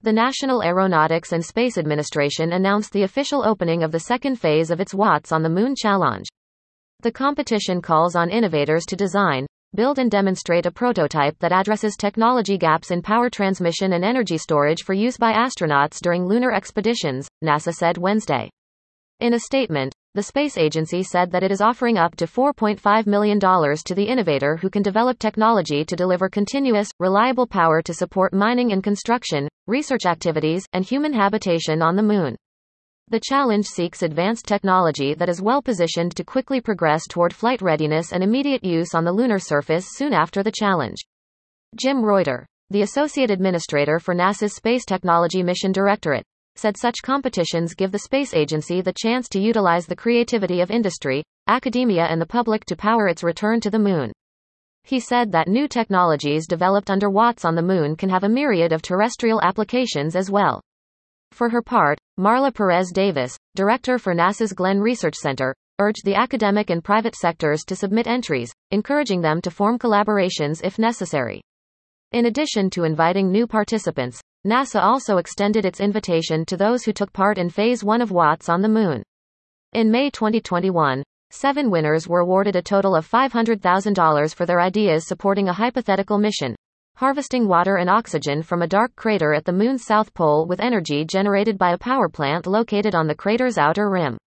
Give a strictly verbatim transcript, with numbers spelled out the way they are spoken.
The National Aeronautics and Space Administration announced the official opening of the second phase of its Watts on the Moon challenge. The competition calls on innovators to design, build and demonstrate a prototype that addresses technology gaps in power transmission and energy storage for use by astronauts during lunar expeditions, NASA said Wednesday. In a statement, the space agency said that it is offering up to four point five million dollars to the innovator who can develop technology to deliver continuous, reliable power to support mining and construction, research activities, and human habitation on the Moon. The challenge seeks advanced technology that is well positioned to quickly progress toward flight readiness and immediate use on the lunar surface soon after the challenge. Jim Reuter, the Associate Administrator for NASA's Space Technology Mission Directorate, said such competitions give the space agency the chance to utilize the creativity of industry, academia and the public to power its return to the Moon. He said that new technologies developed under Watts on the Moon can have a myriad of terrestrial applications as well. For her part, Marla Perez Davis, director for NASA's Glenn Research Center, urged the academic and private sectors to submit entries, encouraging them to form collaborations if necessary. In addition to inviting new participants, NASA also extended its invitation to those who took part in Phase one of Watts on the Moon. In May twenty twenty-one, seven winners were awarded a total of five hundred thousand dollars for their ideas supporting a hypothetical mission: harvesting water and oxygen from a dark crater at the Moon's south pole with energy generated by a power plant located on the crater's outer rim.